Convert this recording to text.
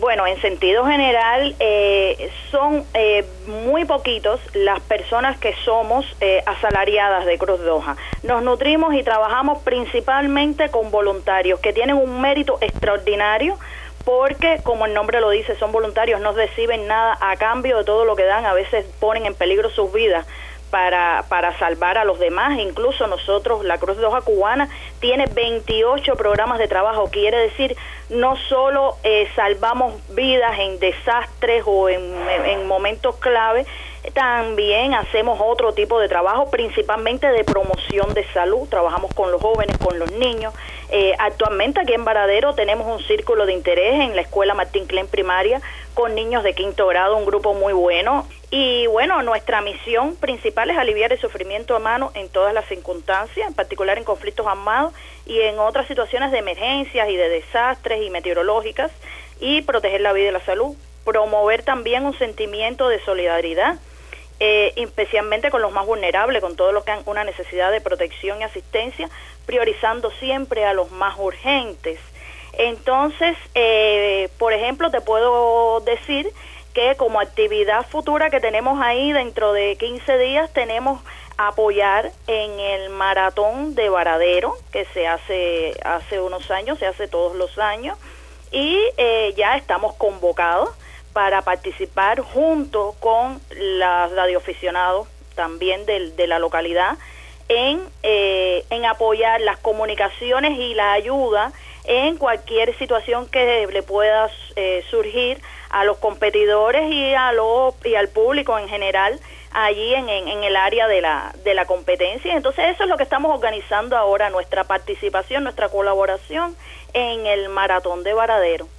Bueno, en sentido general, son muy poquitos las personas que somos asalariadas de Cruz Roja. Nos nutrimos y trabajamos principalmente con voluntarios que tienen un mérito extraordinario, porque, como el nombre lo dice, son voluntarios, no reciben nada a cambio de todo lo que dan, a veces ponen en peligro sus vidas para salvar a los demás. Incluso nosotros, la Cruz Roja Cubana, tiene 28 programas de trabajo, quiere decir, no solo salvamos vidas en desastres o en momentos clave, también hacemos otro tipo de trabajo, principalmente de promoción de salud. Trabajamos con los jóvenes, con los niños. Actualmente aquí en Varadero tenemos un círculo de interés en la Escuela Martín Klein Primaria con niños de 5º grado, un grupo muy bueno. Y bueno, nuestra misión principal es aliviar el sufrimiento humano en todas las circunstancias, en particular en conflictos armados y en otras situaciones de emergencias y de desastres y meteorológicas, y proteger la vida y la salud. Promover también un sentimiento de solidaridad, especialmente con los más vulnerables, con todos los que han una necesidad de protección y asistencia, priorizando siempre a los más urgentes. Entonces, por ejemplo, te puedo decir que como actividad futura que tenemos ahí, dentro de 15 días, tenemos apoyar en el maratón de Varadero, que se hace unos años, se hace todos los años, y ya estamos convocados para participar junto con los radioaficionados también de la localidad en apoyar las comunicaciones y la ayuda en cualquier situación que le pueda surgir a los competidores y al público en general allí en el área de la competencia. Entonces eso es lo que estamos organizando ahora, nuestra participación, nuestra colaboración en el Maratón de Varadero.